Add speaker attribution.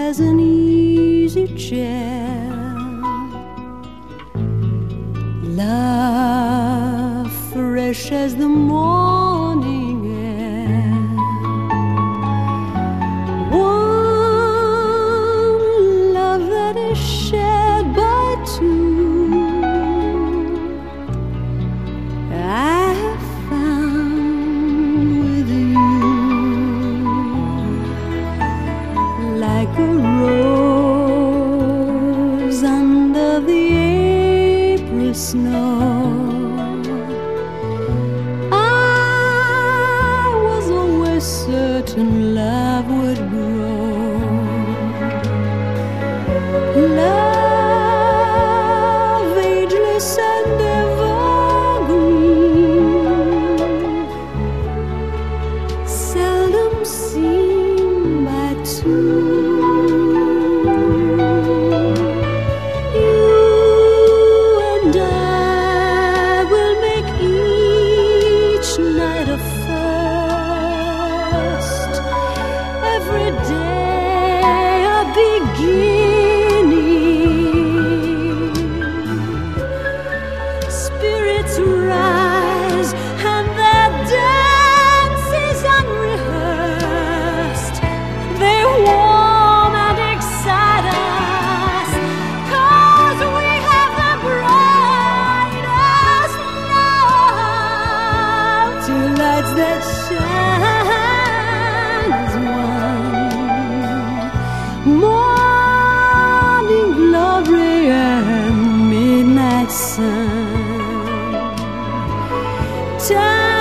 Speaker 1: as an easy chair. Love fresh as the morning air. One love that is shared by two. I have found with you, like a rose under the April snow. I was always certain love would grow. Love, ageless and evergreen, seldom seen by two. Every day a beginning. Spirits rise and their dance is unrehearsed. They warm and excite us, 'cause we have the brightest love. Two lights that shine as one, morning glory and midnight sun. Time